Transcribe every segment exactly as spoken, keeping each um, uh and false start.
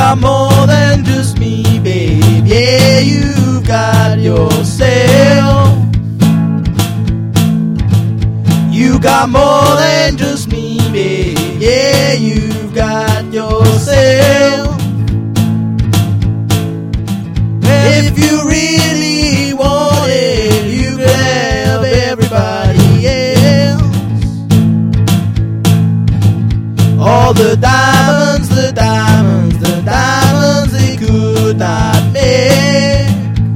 got more than just me, babe. Yeah, you've got yourself. You got more than just me, babe. Yeah, you've got yourself. If you really want it, you could have everybody else. All the diamonds, the diamonds, the diamonds they could not make.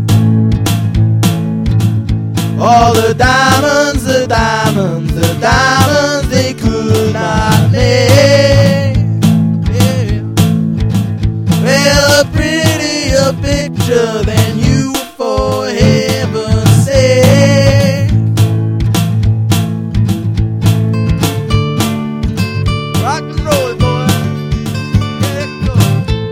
All the diamonds, the diamonds, the diamonds they could not make. Yeah. Well, a prettier picture than you, for heaven's sake. Rock and roll, boy. Let it go.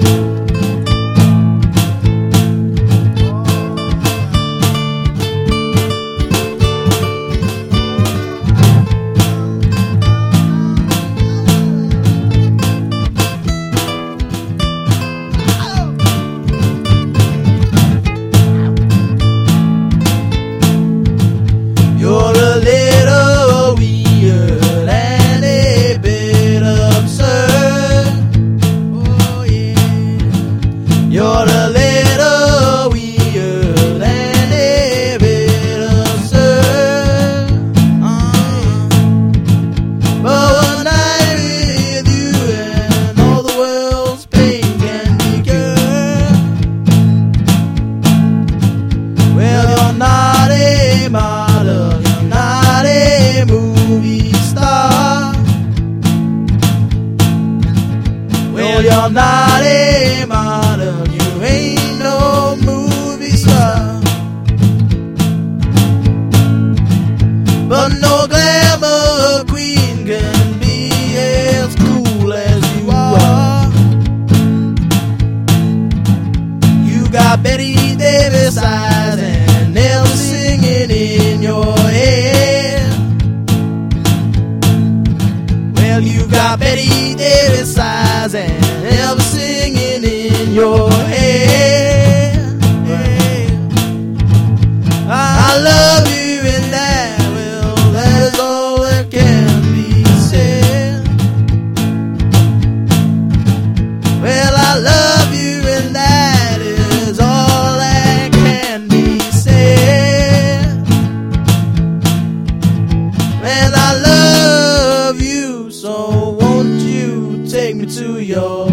You're a little weird and a bit absurd. Oh yeah. You're a little weird and a bit absurd. Uh-huh. But one night with you and all the world's pain can be cured. Well, you're not a model, you're not a movie star. Well, you're not a model, you ain't no movie star. But no glamour queen can be as cool as you are. You got Betty Davis eyes and Elvis singing in your head. Well, you got Betty Davis eyes and Elvis singing in your head. Yeah. I love you and that, well, that is all that can be said. Well, I love you and that is all that can be said. And I love you, so won't you take me to your